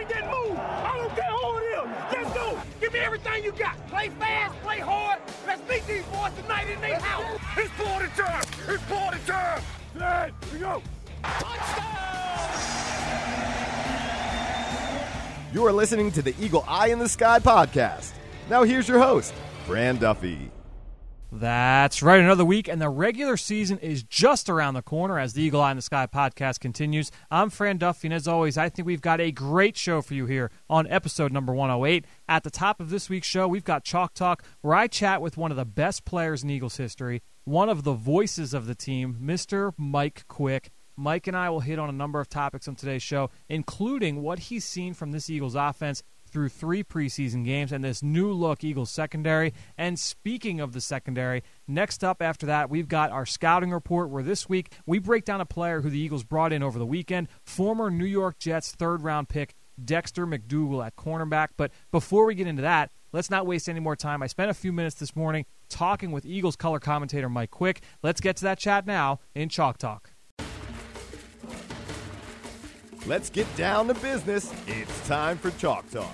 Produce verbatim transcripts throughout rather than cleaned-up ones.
that move. I don't care who it is. Let's go. Give me everything you got. Play fast, play hard. Let's beat these boys tonight in their house. It's party time. It's party time. Hey, here we go. Touchdown! You are listening to the Eagle Eye in the Sky podcast. Now here's your host, Fran Duffy. That's right, another week, and the regular season is just around the corner as the Eagle Eye in the Sky podcast continues. I'm Fran Duffy, and as always, I think we've got a great show for you here on episode number one oh eight. At the top of this week's show, we've got Chalk Talk, where I chat with one of the best players in Eagles history, one of the voices of the team, Mister Mike Quick. Mike and I will hit on a number of topics on today's show, including what he's seen from this Eagles offense through three preseason games and this new-look Eagles secondary. And speaking of the secondary, next up after that, we've got our scouting report, where this week we break down a player who the Eagles brought in over the weekend, former New York Jets third-round pick Dexter McDougal at cornerback. But before we get into that, let's not waste any more time. I spent a few minutes this morning talking with Eagles color commentator Mike Quick. Let's get to that chat now in Chalk Talk. Let's get down to business. It's time for Chalk Talk.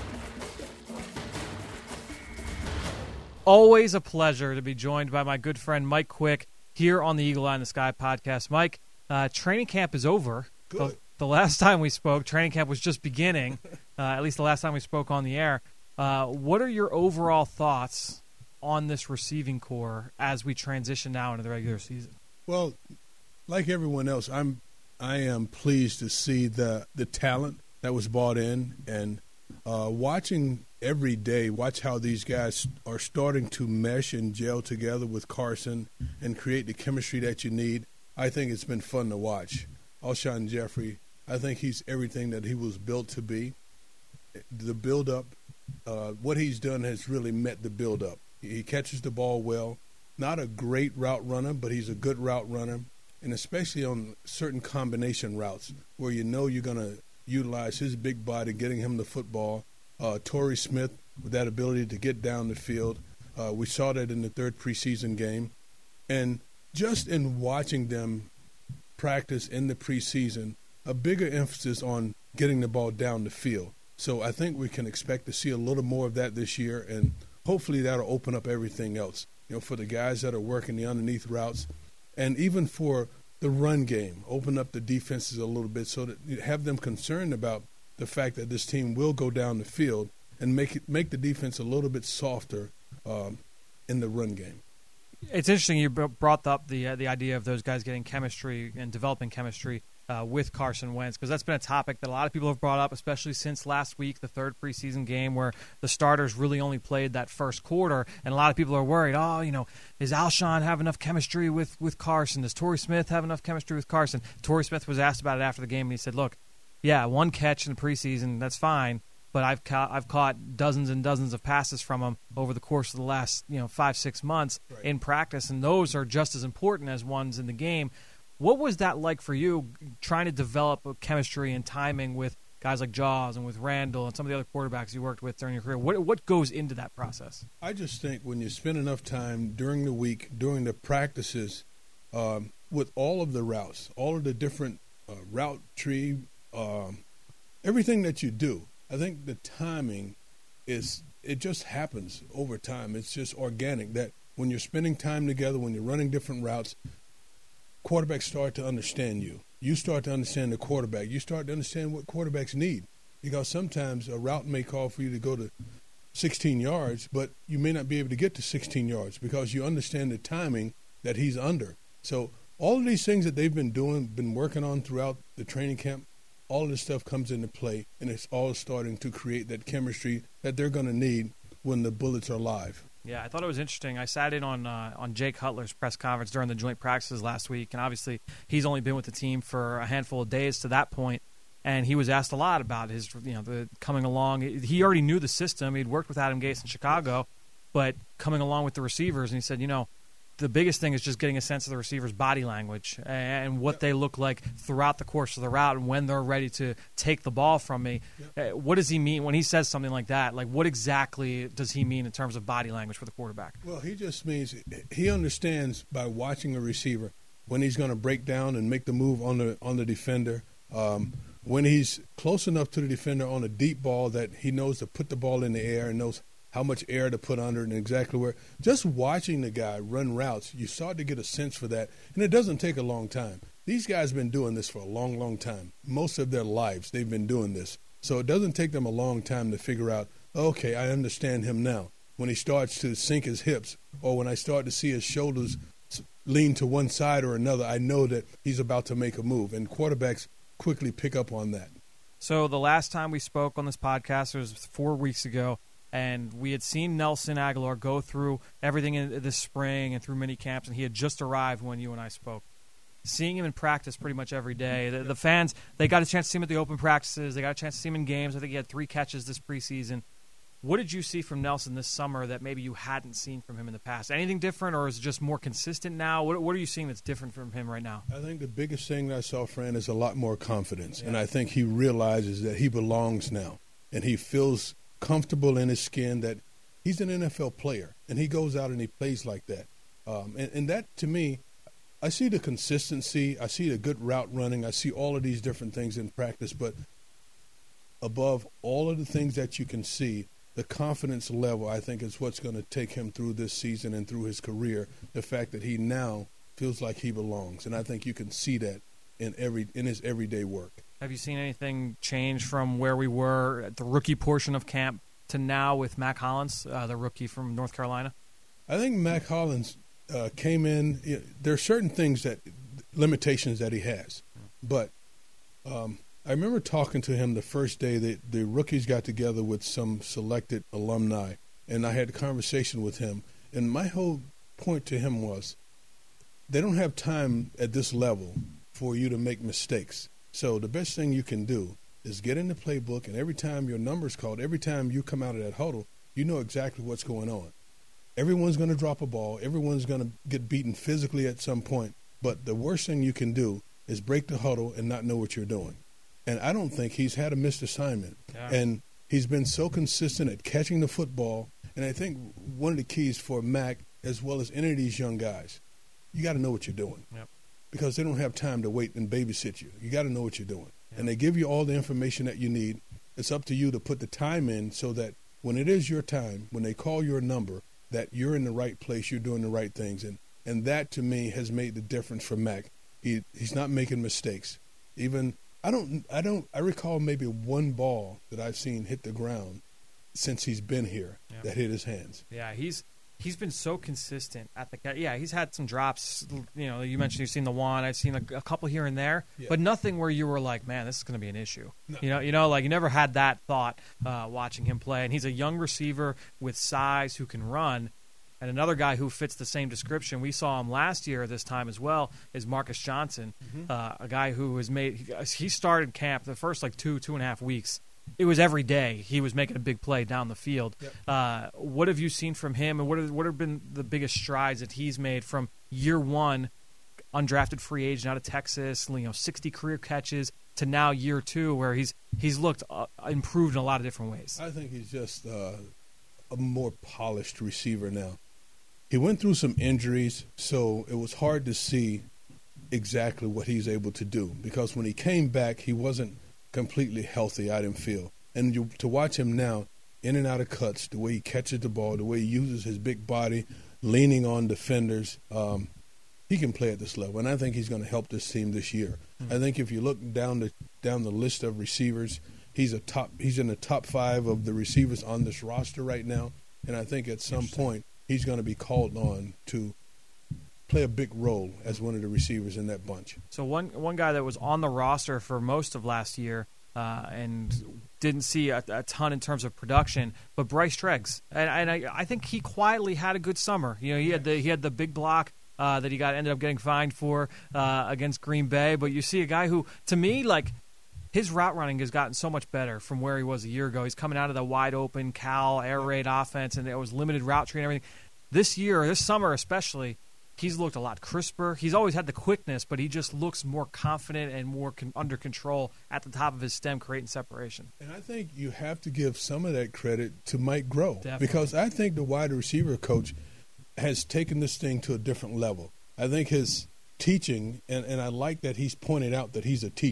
Always a pleasure to be joined by my good friend Mike Quick here on the Eagle Eye in the Sky podcast. Mike, uh, training camp is over. Good. The, the last time we spoke, training camp was just beginning, uh, at least the last time we spoke on the air. Uh, what are your overall thoughts on this receiving core as we transition now into the regular season? Well, like everyone else, I'm I am pleased to see the the talent that was brought in, and uh, watching every day, watch how these guys are starting to mesh and gel together with Carson and create the chemistry that you need. I think it's been fun to watch. Alshon Jeffrey, I think he's everything that he was built to be. The build-up, uh, what he's done has really met the build-up. He catches the ball well. Not a great route runner, but he's a good route runner. And especially on certain combination routes where you know you're going to utilize his big body, getting him the football. Uh, Torrey Smith with that ability to get down the field. Uh, we saw that in the third preseason game. And just in watching them practice in the preseason, a bigger emphasis on getting the ball down the field. So I think we can expect to see a little more of that this year, and hopefully that'll open up everything else, you know, for the guys that are working the underneath routes. And even for the run game, open up the defenses a little bit so that you have them concerned about the fact that this team will go down the field and make it make the defense a little bit softer um, in the run game. It's interesting you brought up the uh, the idea of those guys getting chemistry and developing chemistry uh, with Carson Wentz, because that's been a topic that a lot of people have brought up, especially since last week, the third preseason game where the starters really only played that first quarter, and a lot of people are worried, oh, you know, does Alshon have enough chemistry with, with Carson? Does Torrey Smith have enough chemistry with Carson? Torrey Smith was asked about it after the game, and he said, look, yeah, one catch in the preseason, that's fine, but I've ca- I've caught dozens and dozens of passes from him over the course of the last, you know, five, six months right. in practice, and those are just as important as ones in the game. What was that like for you, trying to develop chemistry and timing with guys like Jaws and with Randall and some of the other quarterbacks you worked with during your career? What what goes into that process? I just think when you spend enough time during the week, during the practices, um, with all of the routes, all of the different uh, route tree, um, everything that you do, I think the timing is, it just happens over time. It's just organic that when you're spending time together, when you're running different routes, quarterbacks start to understand you. You start to understand the quarterback. You start to understand what quarterbacks need, because sometimes a route may call for you to go to sixteen yards, but you may not be able to get to sixteen yards because you understand the timing that he's under. So all of these things that they've been doing, been working on throughout the training camp, all of this stuff comes into play, and it's all starting to create that chemistry that they're going to need when the Bullets are live. Yeah, I thought it was interesting. I sat in on uh, on Jake Cutler's press conference during the joint practices last week, and obviously he's only been with the team for a handful of days to that point, and he was asked a lot about his, you know, the coming along. He already knew the system. He'd worked with Adam Gase in Chicago, but coming along with the receivers, and he said, you know, the biggest thing is just getting a sense of the receiver's body language and what they look like throughout the course of the route and when they're ready to take the ball from me. Yep. What does he mean when he says something like that? Like, what exactly does he mean in terms of body language for the quarterback? Well, he just means he understands by watching a receiver when he's going to break down and make the move on the on the defender, um, when he's close enough to the defender on a deep ball that he knows to put the ball in the air and knows how much air to put under it and exactly where. Just watching the guy run routes, you start to get a sense for that, and it doesn't take a long time. These guys have been doing this for a long, long time. Most of their lives they've been doing this. So it doesn't take them a long time to figure out, okay, I understand him now. When he starts to sink his hips or when I start to see his shoulders lean to one side or another, I know that he's about to make a move, and quarterbacks quickly pick up on that. So the last time we spoke on this podcast was four weeks ago, and we had seen Nelson Agholor go through everything in this spring and through mini camps, and he had just arrived when you and I spoke. Seeing him in practice pretty much every day. The, the fans, they got a chance to see him at the open practices. They got a chance to see him in games. I think he had three catches this preseason. What did you see from Nelson this summer that maybe you hadn't seen from him in the past? Anything different, or is it just more consistent now? What, what are you seeing that's different from him right now? I think the biggest thing that I saw, Fran, is a lot more confidence. Yeah. And I think he realizes that he belongs now. And he feels comfortable in his skin that he's an N F L player. And he goes out and he plays like that. Um, and, and that, to me, I see the consistency. I see the good route running. I see all of these different things in practice. But above all of the things that you can see, the confidence level, I think, is what's going to take him through this season and through his career, the fact that he now feels like he belongs. And I think you can see that in every in his everyday work. Have you seen anything change from where we were at the rookie portion of camp to now with Mack Hollins, uh, the rookie from North Carolina? I think Mack Hollins uh, came in. You know, there are certain things that limitations that he has. But um, I remember talking to him the first day that the rookies got together with some selected alumni, and I had a conversation with him. And my whole point to him was they don't have time at this level for you to make mistakes. So the best thing you can do is get in the playbook, and every time your number's called, every time you come out of that huddle, you know exactly what's going on. Everyone's going to drop a ball. Everyone's going to get beaten physically at some point. But the worst thing you can do is break the huddle and not know what you're doing. And I don't think he's had a missed assignment. Yeah. And he's been so consistent at catching the football. And I think one of the keys for Mack, as well as any of these young guys, you got to know what you're doing. Yep. Because they don't have time to wait and babysit you. You got to know what you're doing. Yep. And they give you all the information that you need. It's up to you to put the time in so that when it is your time, when they call your number, that you're in the right place, you're doing the right things. And and that, to me, has made the difference for Mack. He he's not making mistakes. Even I don't I don't I recall maybe one ball that I've seen hit the ground since he's been here yep. that hit his hands. Yeah, he's he's been so consistent at the yeah, he's had some drops, you know, you mentioned you've seen the one, I've seen a, a couple here and there, yeah. but nothing where you were like, man, this is going to be an issue. No. You know, you know, like you never had that thought uh, watching him play. And he's a young receiver with size who can run. And another guy who fits the same description, we saw him last year at this time as well, is Marcus Johnson, mm-hmm. uh, a guy who has made he, he started camp the first like two, two and a half weeks. It was every day he was making a big play down the field. Yep. Uh, what have you seen from him, and what have, what have been the biggest strides that he's made from year one, undrafted free agent out of Texas, you know, sixty career catches, to now year two, where he's he's looked uh, improved in a lot of different ways? I think he's just uh, a more polished receiver now. He went through some injuries, so it was hard to see exactly what he's able to do, because when he came back, he wasn't completely healthy, I didn't feel. And you, to watch him now, in and out of cuts, the way he catches the ball, the way he uses his big body, leaning on defenders, um, he can play at this level. And I think he's going to help this team this year. Mm-hmm. I think if you look down the down the list of receivers, he's a top. He's in the top five of the receivers on this roster right now. And I think at some point he's going to be called on to play a big role as one of the receivers in that bunch. So one one guy that was on the roster for most of last year uh, and didn't see a, a ton in terms of production, but Bryce Treggs, and, and I, I think he quietly had a good summer. You know, he had the he had the big block uh, that he got ended up getting fined for uh, against Green Bay. But you see a guy who, to me, like, his route running has gotten so much better from where he was a year ago. He's coming out of the wide open Cal air raid offense, and it was limited route tree and everything. This year, this summer especially, he's looked a lot crisper. He's always had the quickness, but he just looks more confident and more con- under control at the top of his stem, creating separation. And I think you have to give some of that credit to Mike Groh. Definitely. Because I think the wide receiver coach has taken this thing to a different level. I think his teaching, and, and I like that he's pointed out that he's a teacher.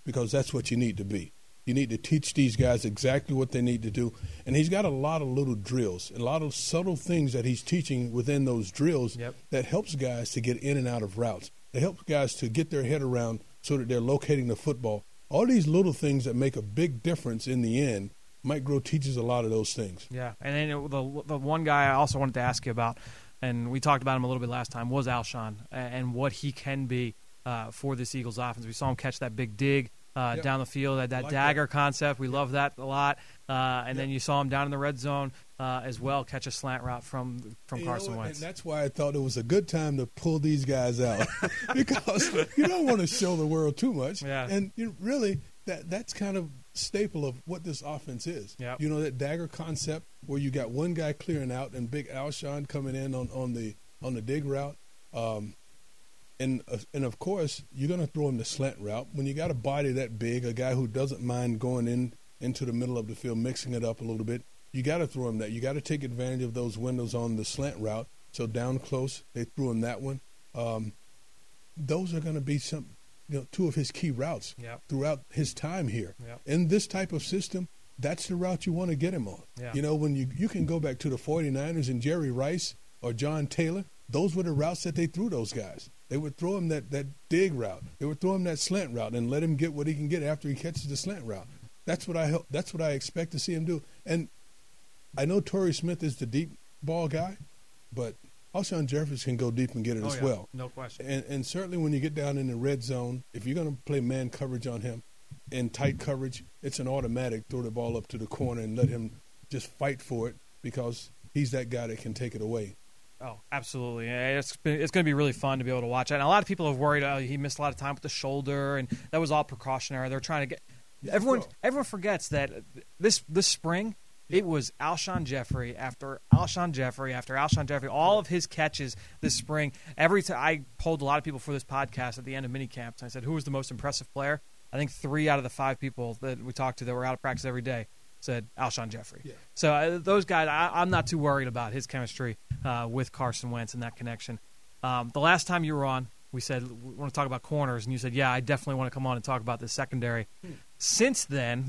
because that's what you need to be. You need to teach these guys exactly what they need to do. And he's got a lot of little drills, a lot of subtle things that he's teaching within those drills yep. that helps guys to get in and out of routes. That helps guys to get their head around so that they're locating the football. All these little things that make a big difference in the end. Mike Groh teaches a lot of those things. Yeah, and then it, the the one guy I also wanted to ask you about, and we talked about him a little bit last time, was Alshon and what he can be uh, for this Eagles offense. We saw him catch that big dig uh, yep. down the field, that, that like dagger that. concept. We yep. love that a lot. Uh, and yep. then you saw him down in the red zone uh, as well, catch a slant route from from you Carson know, Wentz. And that's why I thought it was a good time to pull these guys out because you don't want to show the world too much. Yeah. And you really, that that's kind of staple of what this offense is. Yep. You know, that dagger concept where you got one guy clearing out and big Alshon coming in on, on the on the dig route. Um, and uh, and of course, you're going to throw him the slant route. When you got a body that big, a guy who doesn't mind going in into the middle of the field, mixing it up a little bit, you got to throw him that. You got to take advantage of those windows on the slant route. So down close, they threw him that one. Um, those are going to be some, you know, two of his key routes yep. throughout his time here. Yep. In this type of system, that's the route you want to get him on. Yeah. You know, when you, you can go back to the forty-niners and Jerry Rice or John Taylor, those were the routes that they threw those guys. They would throw him that, that dig route. They would throw him that slant route and let him get what he can get after he catches the slant route. That's what I hope, that's what I expect to see him do. And I know Torrey Smith is the deep ball guy, but Alshon Jeffries can go deep and get it oh, as yeah. well. No question. And, and certainly when you get down in the red zone, if you're going to play man coverage on him in tight coverage, it's an automatic throw the ball up to the corner and let him just fight for it because he's that guy that can take it away. Oh, absolutely. It's been, it's going to be really fun to be able to watch it. And a lot of people have worried oh, he missed a lot of time with the shoulder, and that was all precautionary. They're trying to get – everyone everyone forgets that this this spring – it was Alshon Jeffrey after Alshon Jeffrey after Alshon Jeffrey. All of his catches this spring. Every time I polled a lot of people for this podcast at the end of mini camps. I said, "Who was the most impressive player?" I think three out of the five people that we talked to that were out of practice every day said Alshon Jeffrey. Yeah. So uh, those guys, I, I'm not too worried about his chemistry uh, with Carson Wentz and that connection. Um, the last time you were on, we said we want to talk about corners, and you said, "Yeah, I definitely want to come on and talk about the secondary." Hmm. Since then,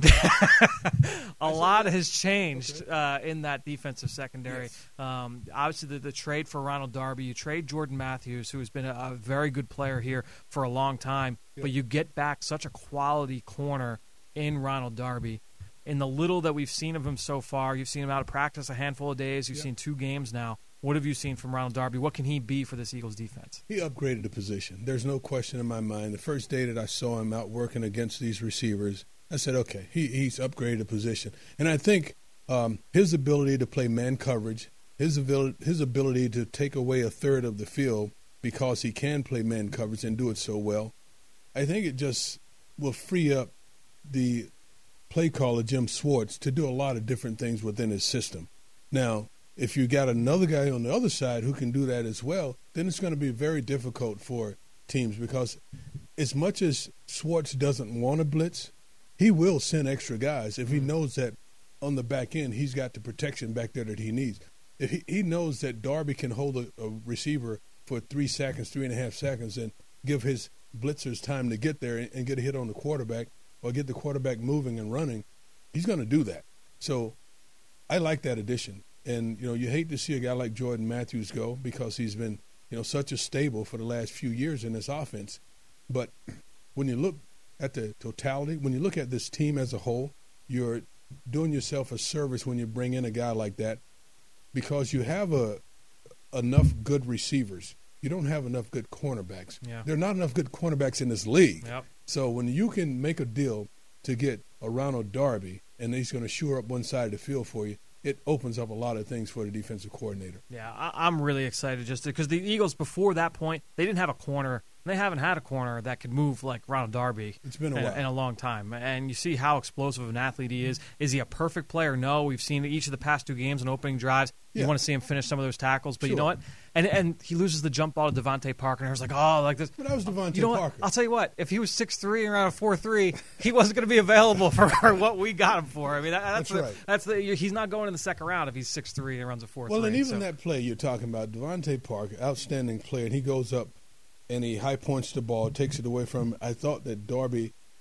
a lot has changed okay. uh, in that defensive secondary. Yes. Um, obviously, the, the trade for Ronald Darby, you trade Jordan Matthews, who has been a, a very good player here for a long time, yeah. but you get back such a quality corner in Ronald Darby. In the little that we've seen of him so far, you've seen him out of practice a handful of days. You've yeah. seen two games now. What have you seen from Ronald Darby? What can he be for this Eagles defense? He upgraded the position. There's no question in my mind. The first day that I saw him out working against these receivers, I said, okay, he, he's upgraded the position. And I think um, his ability to play man coverage, his ability, his ability to take away a third of the field because he can play man coverage and do it so well, I think it just will free up the play caller, Jim Schwartz, to do a lot of different things within his system. Now, if you got another guy on the other side who can do that as well, then it's going to be very difficult for teams because as much as Schwartz doesn't want to blitz, he will send extra guys if he knows that on the back end he's got the protection back there that he needs. If he, he knows that Darby can hold a, a receiver for three seconds, three and a half seconds, and give his blitzers time to get there and, and get a hit on the quarterback or get the quarterback moving and running, he's going to do that. So I like that addition. And, you know, you hate to see a guy like Jordan Matthews go because he's been, you know, such a stable for the last few years in this offense. But when you look at the totality, when you look at this team as a whole, you're doing yourself a service when you bring in a guy like that because you have a enough good receivers. You don't have enough good cornerbacks. Yeah. There are not enough good cornerbacks in this league. Yep. So when you can make a deal to get a Ronald Darby and he's going to shore up one side of the field for you, it opens up a lot of things for the defensive coordinator. Yeah, I, I'm really excited just because the Eagles, before that point, they didn't have a corner. They haven't had a corner that could move like Ronald Darby it's been a in, while. in a long time. And you see how explosive of an athlete he is. Is he a perfect player? No. We've seen each of the past two games and opening drives. You yeah. want to see him finish some of those tackles. But sure. you know what? And and he loses the jump ball to Devontae Parker. And I was like, oh, like this. But that was Devontae you know Parker. What? I'll tell you what. If he was six three and around a four three, he wasn't going to be available for what we got him for. I mean, that, that's, that's the, right. That's the. He's not going in the second round if he's six three and runs a four three. Well, and even so. that play you're talking about, Devontae Parker, outstanding player, and he goes up and he high points the ball, takes it away from him. I thought that Darby,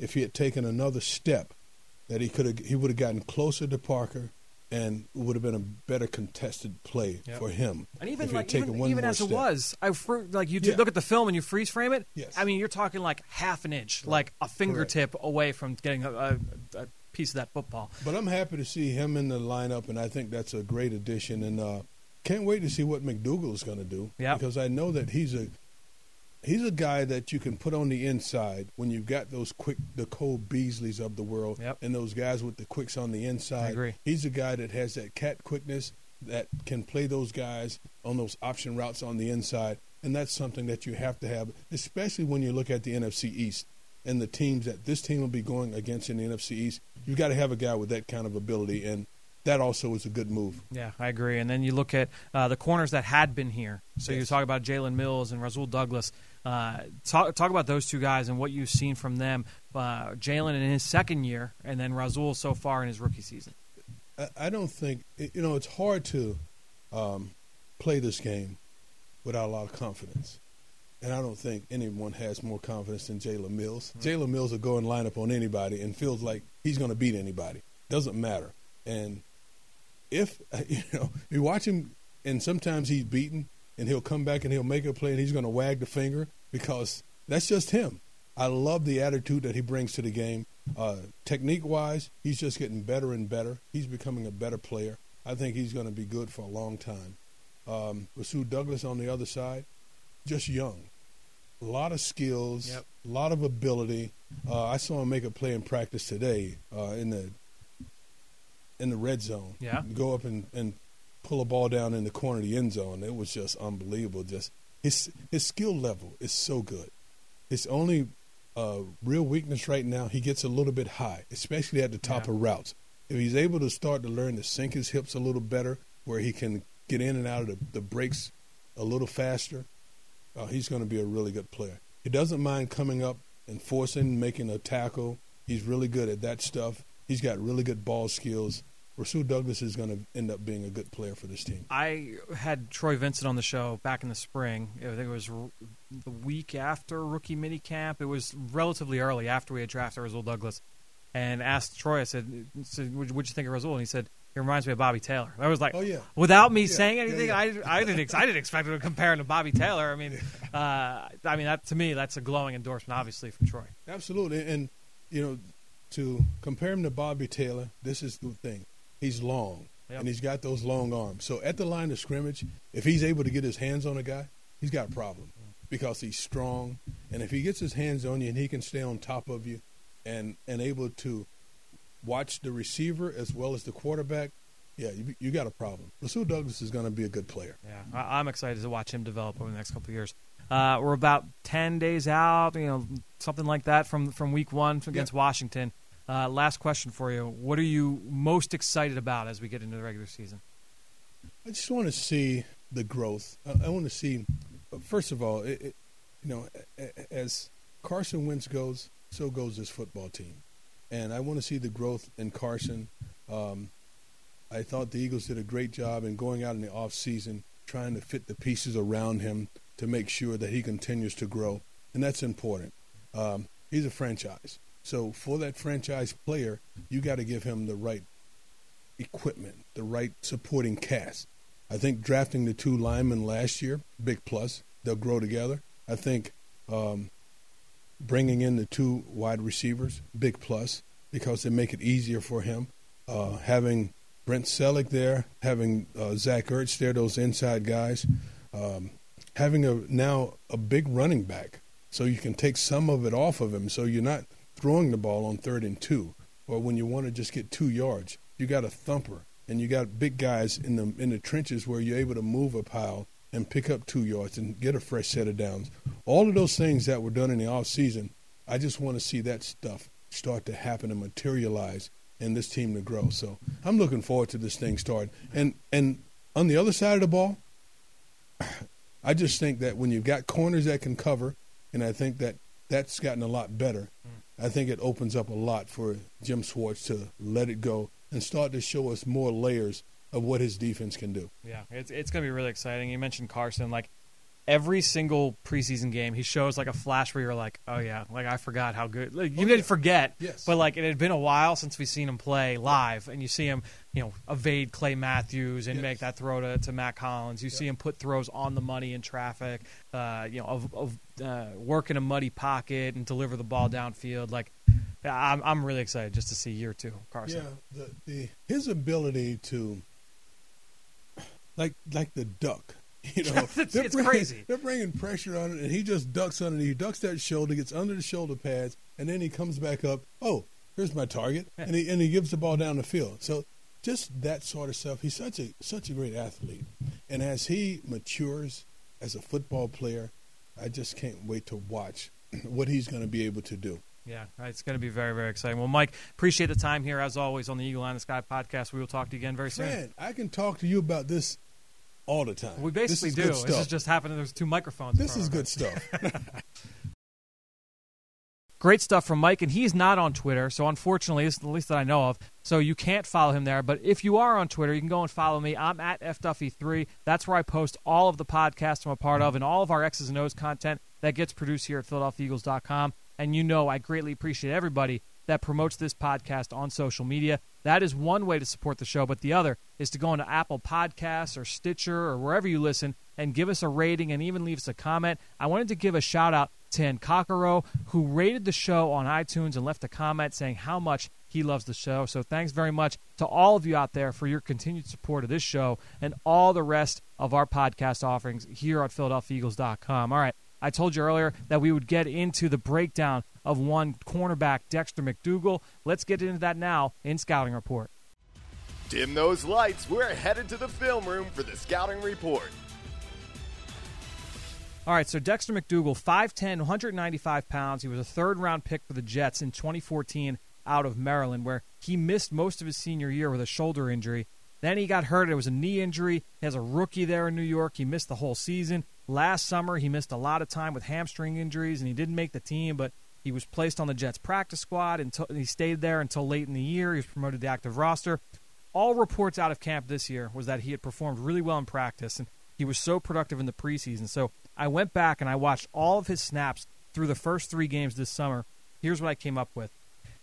if he had taken another step, that he could have he would have gotten closer to Parker, and it would have been a better contested play yep. for him. And even if he like had taken even, one even more as step. it was, I fr- like you Yeah. look at the film and you freeze frame it. Yes. I mean, you're talking like half an inch, like a fingertip away from getting a, a, a piece of that football. But I'm happy to see him in the lineup, and I think that's a great addition. And uh, can't wait to see what McDougal is going to do. Yep. Because I know that he's a he's a guy that you can put on the inside when you've got those quick, the Cole Beasleys of the world, Yep. and those guys with the quicks on the inside. I agree. He's a guy that has that cat quickness that can play those guys on those option routes on the inside, and that's something that you have to have, especially when you look at the N F C East and the teams that this team will be going against in the N F C East. You've got to have a guy with that kind of ability, and that also is a good move. Yeah, I agree. And then you look at uh, the corners that had been here. So Yes. you talk about Jalen Mills and Rasul Douglas. Uh, talk talk about those two guys and what you've seen from them. Uh, Jalen in his second year, and then Rasul so far in his rookie season. I, I don't think you know it's hard to um, play this game without a lot of confidence, and I don't think anyone has more confidence than Jalen Mills. Mm-hmm. Jalen Mills will go and line up on anybody and feels like he's going to beat anybody. Doesn't matter. And if you know you watch him, and sometimes he's beaten, and he'll come back and he'll make a play, and he's going to wag the finger because that's just him. I love the attitude that he brings to the game. Uh, technique-wise, he's just getting better and better. He's becoming a better player. I think he's going to be good for a long time. Um, Rasul Douglas on the other side, just young. A lot of skills, Yep. a lot of ability. Uh, I saw him make a play in practice today uh, in the in the red zone. Yeah. Go up and, and pull a ball down in the corner of the end zone. It was just unbelievable. Just his his skill level is so good. His only uh, real weakness right now, he gets a little bit high, especially at the top Yeah. of routes. If he's able to start to learn to sink his hips a little better, where he can get in and out of the, the breaks a little faster, uh, he's going to be a really good player. He doesn't mind coming up and forcing, making a tackle. He's really good at that stuff. He's got really good ball skills. Rasul Douglas is going to end up being a good player for this team. I had Troy Vincent on the show back in the spring. I think it was r- the week after rookie minicamp. It was relatively early after we had drafted Rasul Douglas, and asked Troy. I said, said "What'd you think of Rasul?" And he said, "He reminds me of Bobby Taylor." I was like, Oh, yeah. Without me Yeah, saying yeah, anything, yeah. I I didn't ex- I didn't expect him to compare him to Bobby Taylor. I mean, uh, I mean that to me that's a glowing endorsement, obviously, from Troy. Absolutely. And, you know, to compare him to Bobby Taylor, this is the thing. He's long, Yep. and he's got those long arms. So at the line of scrimmage, if he's able to get his hands on a guy, he's got a problem because he's strong. And if he gets his hands on you and he can stay on top of you and, and able to watch the receiver as well as the quarterback, yeah, you, you got a problem. Rasul Douglas is going to be a good player. Yeah, I, I'm excited to watch him develop over the next couple of years. Uh, we're about ten days out, you know, something like that from from week one against Yeah. Washington. Uh, last question for you: what are you most excited about as we get into the regular season? I just want to see the growth. I, I want to see, first of all, it, it, you know, a- a- as Carson Wentz goes, so goes this football team, and I want to see the growth in Carson. Um, I thought the Eagles did a great job in going out in the off season, trying to fit the pieces around him to make sure that he continues to grow, and that's important. Um, he's a franchise. So for that franchise player, you got to give him the right equipment, the right supporting cast. I think drafting the two linemen last year, big plus. They'll grow together. I think um, bringing in the two wide receivers, big plus, because they make it easier for him. Uh, having Brent Selleck there, having uh, Zach Ertz there, those inside guys, um, having a now a big running back, so you can take some of it off of him, so you're not throwing the ball on third and two, or when you want to just get two yards, you got a thumper, and you got big guys in the in the trenches where you're able to move a pile and pick up two yards and get a fresh set of downs. All of those things that were done in the off season, I just want to see that stuff start to happen and materialize and this team to grow. So I'm looking forward to this thing starting. And and on the other side of the ball, I just think that when you've got corners that can cover, and I think that that's gotten a lot better, I think it opens up a lot for Jim Schwartz to let it go and start to show us more layers of what his defense can do. Yeah, it's it's going to be really exciting. You mentioned Carson. Like, every single preseason game, he shows like a flash where you're like, oh yeah, like I forgot how good. Like, you oh, didn't yeah. forget, yes. but like it had been a while since we've seen him play live, and you see him, you know, evade Clay Matthews and yes. make that throw to, to Matt Collins. You yep. see him put throws on the money in traffic, uh, you know, of, of uh, work in a muddy pocket and deliver the ball downfield. Like, I'm I'm really excited just to see year two, Carson. Yeah, the, the his ability to, like like the duck. You know, it's they're it's bringing, crazy. They're bringing pressure on it, and he just ducks underneath. He ducks that shoulder, gets under the shoulder pads, and then he comes back up. Oh, here's my target, Yeah. and he and he gives the ball down the field. So just that sort of stuff. He's such a such a great athlete, and as he matures as a football player, I just can't wait to watch what he's going to be able to do. Yeah, it's going to be very, very exciting. Well, Mike, appreciate the time here, as always, on the Eagle Eye in the Sky podcast. We will talk to you again very soon. Man, I can talk to you about this all the time. We basically this do. Good This stuff. is just happening. There's two microphones. This is good stuff. Great stuff from Mike, and he's not on Twitter, so unfortunately, at least that I know of, so you can't follow him there. But if you are on Twitter, you can go and follow me. I'm at F Duffy three. That's where I post all of the podcasts I'm a part of and all of our X's and O's content that gets produced here at Philadelphia Eagles dot com. And you know I greatly appreciate everybody that promotes this podcast on social media. That is one way to support the show, but the other is to go into Apple Podcasts or Stitcher or wherever you listen and give us a rating and even leave us a comment. I wanted to give a shout-out to Nkakaro, who rated the show on iTunes and left a comment saying how much he loves the show. So thanks very much to all of you out there for your continued support of this show and all the rest of our podcast offerings here at Philadelphia Eagles dot com. All right, I told you earlier that we would get into the breakdown of one cornerback, Dexter McDougle. Let's get into that now in Scouting Report. Dim those lights. We're headed to the film room for the Scouting Report. All right, so Dexter McDougle, five ten, one hundred ninety-five pounds. He was a third-round pick for the Jets in twenty fourteen out of Maryland, where he missed most of his senior year with a shoulder injury. Then he got hurt. It was a knee injury. He has a rookie there in New York. He missed the whole season. Last summer, he missed a lot of time with hamstring injuries, and he didn't make the team, but he was placed on the Jets practice squad, and he stayed there until late in the year. He was promoted to active roster. All reports out of camp this year was that he had performed really well in practice, and he was so productive in the preseason. So I went back and I watched all of his snaps through the first three games this summer. Here's what I came up with.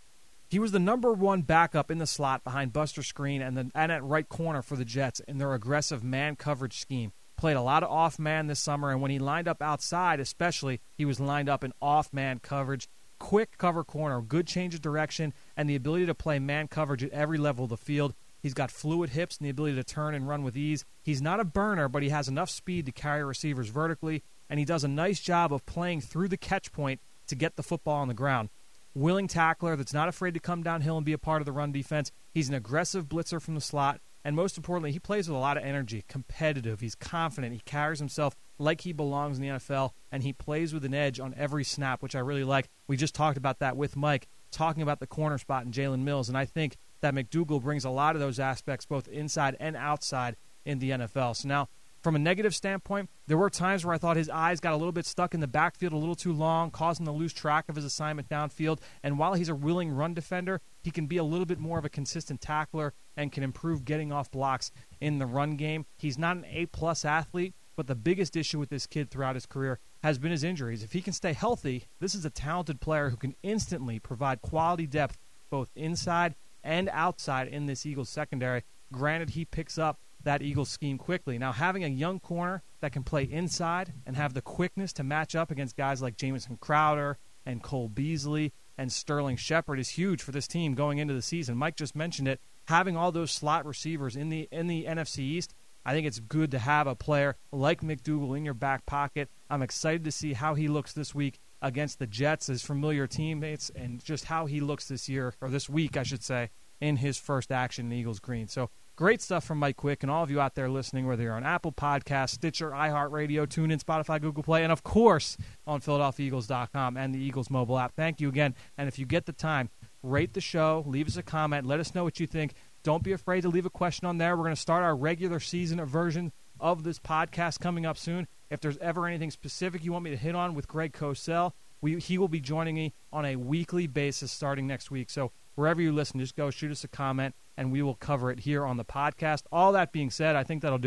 He was the number one backup in the slot behind Buster Skrine and, the, and at right corner for the Jets in their aggressive man coverage scheme. Played a lot of off-man this summer, and when he lined up outside especially, he was lined up in off-man coverage. Quick cover corner, good change of direction, and the ability to play man coverage at every level of the field. He's got fluid hips and the ability to turn and run with ease. He's not a burner, but he has enough speed to carry receivers vertically, and he does a nice job of playing through the catch point to get the football on the ground. Willing tackler that's not afraid to come downhill and be a part of the run defense. He's an aggressive blitzer from the slot, and most importantly, he plays with a lot of energy, competitive. He's confident. He carries himself like he belongs in the N F L, and he plays with an edge on every snap, which I really like. We just talked about that with Mike, talking about the corner spot in Jalen Mills, and I think that McDougle brings a lot of those aspects both inside and outside in the N F L. So now, from a negative standpoint, there were times where I thought his eyes got a little bit stuck in the backfield a little too long, causing him to lose track of his assignment downfield. And while he's a willing run defender, he can be a little bit more of a consistent tackler and can improve getting off blocks in the run game. He's not an A-plus athlete, but the biggest issue with this kid throughout his career has been his injuries. If he can stay healthy, this is a talented player who can instantly provide quality depth both inside and outside in this Eagles secondary. Granted, he picks up that Eagles scheme quickly. Now, having a young corner that can play inside and have the quickness to match up against guys like Jamison Crowder and Cole Beasley and Sterling Shepard is huge for this team going into the season. Mike just mentioned it. Having all those slot receivers in the in the N F C East, I think it's good to have a player like McDougle in your back pocket. I'm excited to see how he looks this week against the Jets, his familiar teammates, and just how he looks this year, or this week, I should say, in his first action in Eagles green. So great stuff from Mike Quick, and all of you out there listening, whether you're on Apple Podcasts, Stitcher, iHeartRadio, TuneIn, Spotify, Google Play, and of course on Philadelphia Eagles dot com and the Eagles mobile app. Thank you again, and if you get the time, rate the show, leave us a comment, let us know what you think. Don't be afraid to leave a question on there. We're going to start our regular season version of this podcast coming up soon. If there's ever anything specific you want me to hit on with Greg Cosell, we, he will be joining me on a weekly basis starting next week. So wherever you listen, just go shoot us a comment, and we will cover it here on the podcast. All that being said, I think that'll do it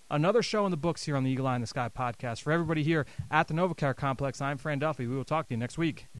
another show in the books here on the Eagle Eye in the Sky podcast. For everybody here at the NovaCare Complex, I'm Fran Duffy. We will talk to you next week.